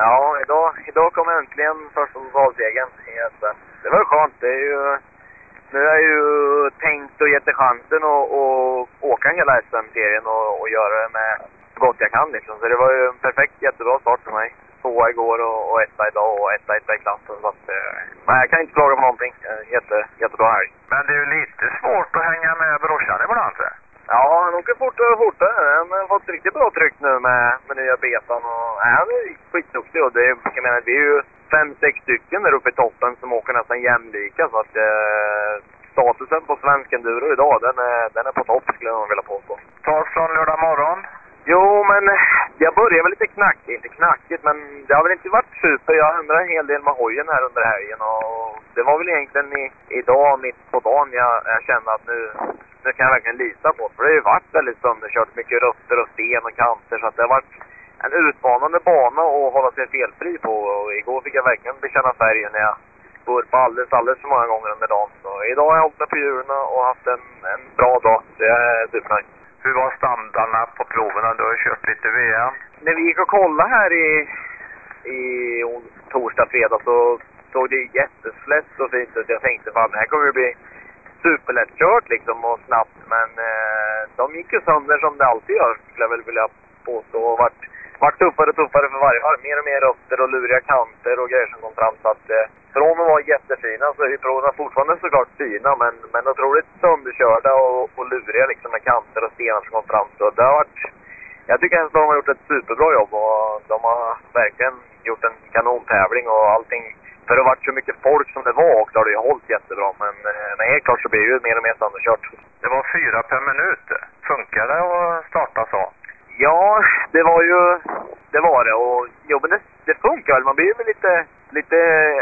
Ja, idag kom äntligen första totalsegern i SM. Det var skönt. Det är ju, nu har jag ju tänkt och gett det chansen att åka hela SM-serien och göra det med så gott jag kan liksom. Så det var ju en perfekt, jättebra start för mig. 2 igår och 1 idag och 1 i klassen. Så att, nej, jag kan inte klaga på någonting. Jättebra här. Men det är ju lite svårt att hänga med brorsan ibland. Ja, han åker fortare och fortare. Han har fått riktigt bra tryck nu med nya betan. Och, han är skitduktig. Och det, jag menar, det är ju 5-6 stycken där uppe i toppen som åker nästan jämlika. Så att statusen på svensk enduro idag, den är på topp skulle jag vilja påstå. Ta från lördag morgon? Jo, men jag började väl lite knackigt. Inte knackigt, men det har väl inte varit super. Jag ändrade en hel del med hojen här under helgen. Och det var väl egentligen idag, mitt på dagen, jag kände att nu kan jag verkligen lita på. För det har ju varit väldigt sönderkört. Mycket rötter och sten och kanter. Så att det har varit en utmanande bana att hålla sig felfri på. Och igår fick jag verkligen bekänna färgen när jag burpade alldeles för många gånger under dagen. Så idag har jag hållit mig på djuren och haft en bra dag. Så jag är supernöjd. Hur var standarderna på proverna? Du har kört lite VM. När vi gick och kollade här i torsdag, fredag så såg det jätteslätt och fint ut. Jag tänkte att det här kommer att bli superlättkört liksom och snabbt. Men de gick ju sönder som det alltid gör, skulle jag väl vilja påstå. Och vart tuffare och tuffare för varje varv. Mer och mer rötter och luriga kanter och grejer som kom fram. Så att från att vara jättefina så är proverna fortfarande såklart fina. Men otroligt sönderkörda och luriga liksom med kanter och stenar som kom fram. Så det har varit... Jag tycker att de har gjort ett superbra jobb och de har verkligen gjort en kanontävling och allting. För det har varit så mycket folk som det var och då har det ju hållit jättebra. Men helt klart så blir det ju mer och mer sönderkört. Det var 4 per minut. Funkar det att starta så? Ja, det var det. Och jo, men det funkar väl. Man blir ju lite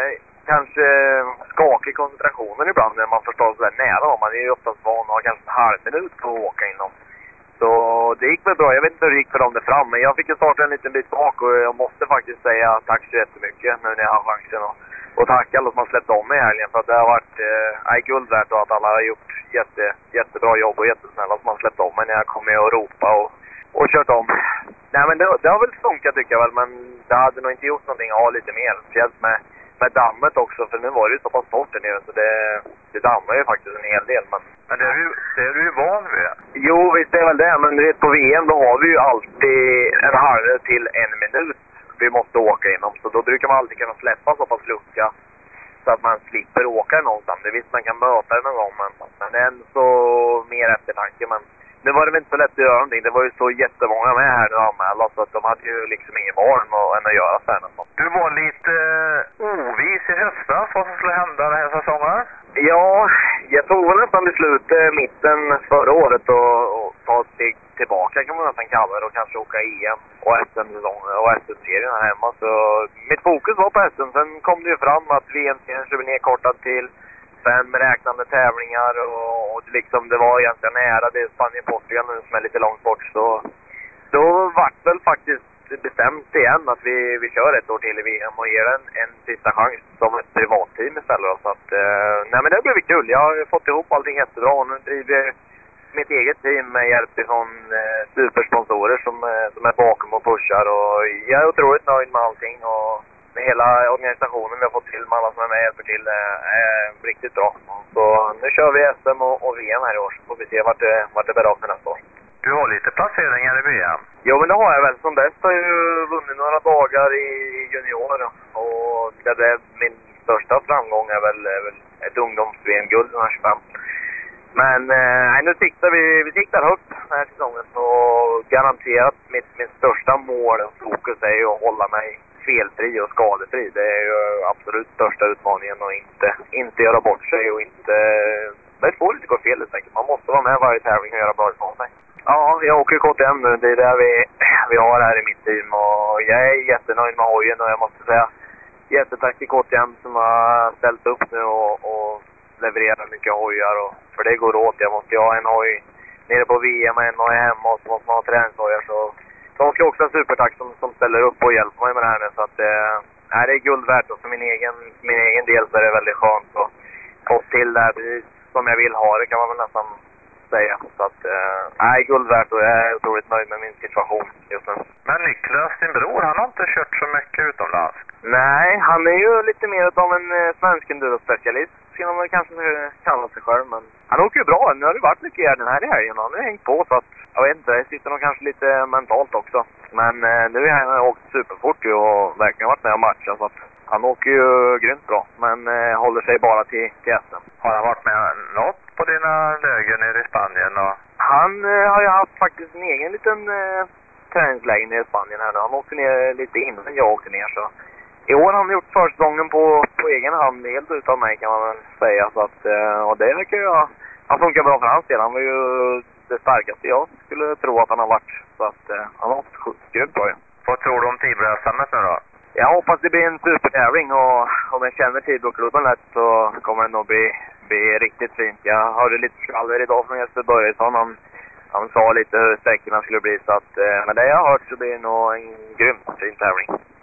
kanske skakig i koncentrationen ibland när man förstår så där nära. Man är ju oftast van att ha kanske en halv minut på att åka inom. Så det gick väl bra. Jag vet inte hur det gick för dem där fram. Men jag fick ju starta en liten bit bak och jag måste faktiskt säga tack så jättemycket nu när jag har chansen. Och tack alla som har släppt om mig i helgen. För att det har varit guld värt och att alla har gjort jättebra jobb och jättesnälla som har släppt om mig när jag kom med och ropa och kört om. Nej, men det har väl funkat tycker jag väl. Men det hade nog inte gjort någonting att ha lite mer. Speciellt med dammet också. För nu var det ju så pass torrt där nere. Så det dammar ju faktiskt en hel del. Men det är du ju van vid. Jo, visst är väl det. Men du vet, på VM då har vi ju alltid en halv till 1 minut vi måste åka inom. Så då brukar man alltid kunna släppa så pass lucka så att man slipper åka någonstans. Det visst man kan möta det någon gång. Men det är så mer eftertanke. Men nu var det väl inte så lätt att göra någonting. Det var ju så jättemånga med här nu anmälda. Så att de hade ju liksom ingen val än att göra så här något. Du var lite ovis i höstas vad som skulle hända den här säsongen. Ja, jag tog väl nästan beslutet mitten förra året och ta ett steg tillbaka kan man nästan kalla det och kanske åka EM och SM-säsongen och SM-serien här hemma. Så mitt fokus var på SM. Sen kom det ju fram att VM-serien skulle bli nedkortad till 5 räknande tävlingar och liksom det var egentligen nära. Det är Spanien-Portugal nu som är lite långt bort. Så då var det väl faktiskt bestämt igen att vi kör ett år till i VM och ger en sista chans som ett privatteam istället. Så att, nej men det blev kul. Jag har fått ihop allting jättebra och nu driver mitt eget team med hjälp från supersponsorer som är bakom och pushar. Och jag är otroligt nöjd med allting och med hela organisationen vi har fått till med alla som är med och hjälper till är riktigt bra. Så nu kör vi SM och VM här i år så får vi se vart det bär av för nästa år. Du har lite placeringar i VM. Jo, men det har jag väl. Som bäst har jag ju vunnit några dagar i junior. Och det är min största framgång är väl ett ungdoms-VM-guld 25. Men nu vi siktar högt den här säsongen. Så garanterat mitt största mål och fokus är ju att hålla mig felfri och skadefri. Det är ju absolut största utmaningen och inte göra bort sig och inte... Det får inte gå fel helt enkelt. Man måste vara med varje tävling och göra bra ifrån sig. Ja, jag åker KTM nu. Det är där vi har här i mitt team. Och jag är jättenöjd med hojen och jag måste säga jättetack till KTM som har ställt upp nu och levererar mycket hojar. För det går åt. Jag måste ha en hoj nere på VM och en hoj hemma och så måste man ha träningshojar. Så de ska också ha supertack som ställer upp och hjälper mig med det här nu. Så att det är guld värt och för min egen del så är det väldigt skönt att få till det här precis som jag vill ha det kan man väl nästan säga. Så att, nej, guld värt och jag är otroligt nöjd med min situation just nu. Men Niklas, din bror, han har inte kört så mycket utomlands. Nej, han är ju lite mer av en svensk enduro-specialist. Skulle man väl kanske kalla sig själv, men han åker ju bra. Nu har det varit mycket den här i helgen. Han har hängt på så att, jag vet inte, det sitter nog kanske lite mentalt också. Men nu har han åkt superfort ju och verkligen varit med och matchat så att han åker ju grymt bra. Men håller sig bara till SM. Har han varit med något på dina läger nere i Spanien? Och... Han har ju haft faktiskt en egen liten träningsläger nere i Spanien här nu. Han åkte ner lite innan jag åkte ner så. I år har han gjort försäsongen på egen hand helt utan mig kan man väl säga. Så att, och det verkar ju han funkar bra för hans del. Han var ju det starkaste jag skulle tro att han har varit. Så att han har åkt grymt bra ju. Vad tror du om Tibro-SM:et nu då? Jag hoppas det blir en supertävling och om jag känner Tibro-klubben lätt så kommer det nog bli riktigt fint. Jag hörde lite skvaller idag från Jesper Börjesson. Han sa lite hur sträckorna skulle bli så att med det jag har hört så blir det nog en grymt fin tävling.